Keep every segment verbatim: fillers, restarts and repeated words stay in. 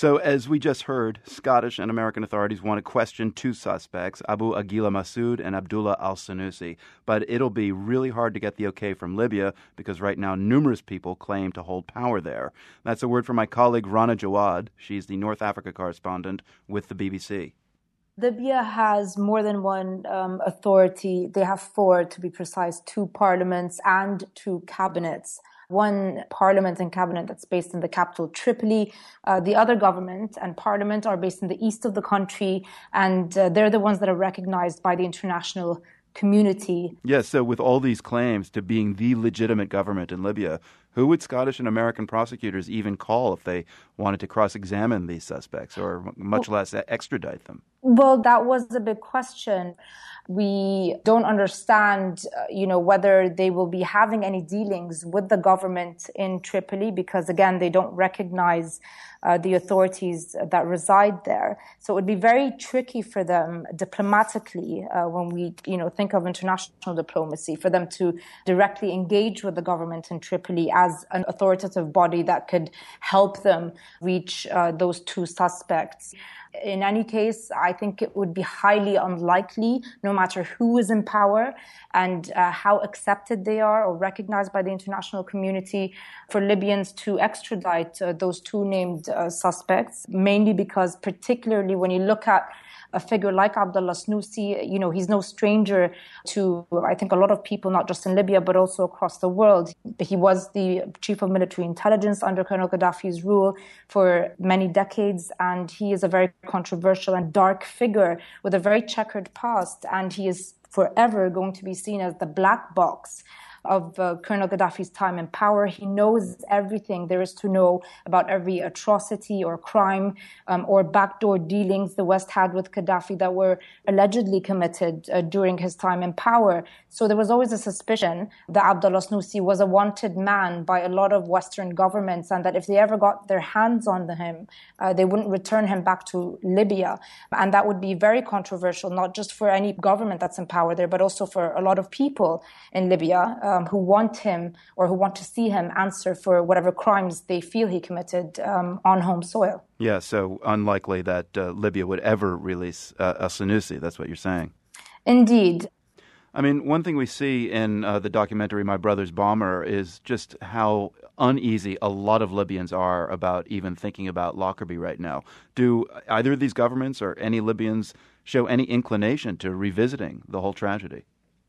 So as we just heard, Scottish and American authorities want to question two suspects, Abu Aguila Massoud and Abdullah al-Senussi. But it'll be really hard to get the okay from Libya because right now numerous people claim to hold power there. That's a word from my colleague Rana Jawad. She's the North Africa correspondent with the B B C. Libya has more than one um, authority. They have four, to be precise, two parliaments and two cabinets. One parliament and cabinet that's based in the capital, Tripoli. Uh, the other government and parliament are based in the east of the country, and uh, they're the ones that are recognized by the international community. Yes, so with all these claims to being the legitimate government in Libya, who would Scottish and American prosecutors even call if they wanted to cross-examine these suspects or much well, less extradite them? Well, that was the big question. We don't understand, uh, you know, whether they will be having any dealings with the government in Tripoli because, again, they don't recognize uh, the authorities that reside there. So it would be very tricky for them diplomatically uh, when we, you know, think of international diplomacy, for them to directly engage with the government in Tripoli as an authoritative body that could help them reach uh, those two suspects. In any case, I think it would be highly unlikely, no matter who is in power and uh, how accepted they are or recognized by the international community, for Libyans to extradite uh, those two named uh, suspects, mainly because particularly when you look at a figure like Abdullah Senussi, you know, he's no stranger to, I think, a lot of people, not just in Libya, but also across the world. He was the chief of military intelligence under Colonel Gaddafi's rule for many decades, and he is a very controversial and dark figure with a very checkered past, and he is forever going to be seen as the black box of uh, Colonel Gaddafi's time in power. He knows everything there is to know about every atrocity or crime um, or backdoor dealings the West had with Gaddafi that were allegedly committed uh, during his time in power. So there was always a suspicion that Abdullah Senussi was a wanted man by a lot of Western governments, and that if they ever got their hands on him, uh, they wouldn't return him back to Libya. And that would be very controversial, not just for any government that's in power there, but also for a lot of people in Libya um, who want him or who want to see him answer for whatever crimes they feel he committed um, on home soil. Yeah, so unlikely that uh, Libya would ever release uh, al-Senussi. That's what you're saying. Indeed. I mean, one thing we see in uh, the documentary My Brother's Bomber is just how uneasy a lot of Libyans are about even thinking about Lockerbie right now. Do either of these governments or any Libyans show any inclination to revisiting the whole tragedy?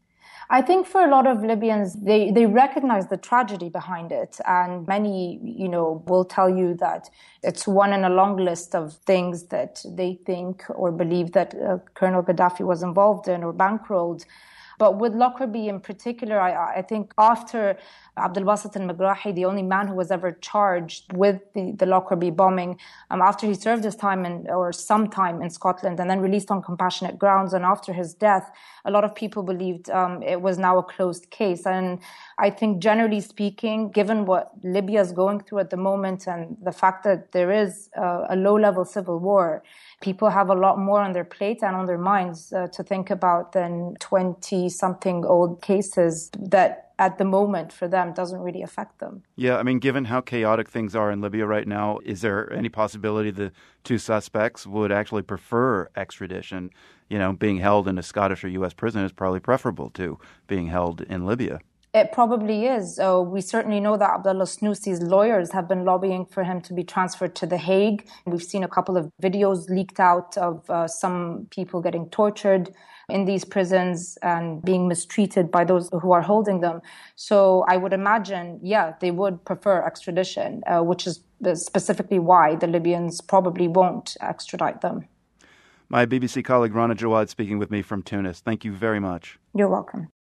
I think for a lot of Libyans, they, they recognize the tragedy behind it. And many, you know, will tell you that it's one in a long list of things that they think or believe that uh, Colonel Gaddafi was involved in or bankrolled. But with Lockerbie in particular, I, I think after Abdel Basit al-Megrahi, the only man who was ever charged with the, the Lockerbie bombing, um, after he served his time in, or some time in Scotland and then released on compassionate grounds, and after his death, a lot of people believed um, it was now a closed case. And I think generally speaking, given what Libya is going through at the moment and the fact that there is uh, a low-level civil war, people have a lot more on their plate and on their minds uh, to think about than twenty-something old cases that at the moment for them doesn't really affect them. Yeah, I mean, given how chaotic things are in Libya right now, is there any possibility the two suspects would actually prefer extradition? You know, being held in a Scottish or U S prison is probably preferable to being held in Libya. It probably is. Uh, we certainly know that Abdullah Senussi's lawyers have been lobbying for him to be transferred to The Hague. We've seen a couple of videos leaked out of uh, some people getting tortured in these prisons and being mistreated by those who are holding them. So I would imagine, yeah, they would prefer extradition, uh, which is specifically why the Libyans probably won't extradite them. My B B C colleague Rana Jawad speaking with me from Tunis. Thank you very much. You're welcome.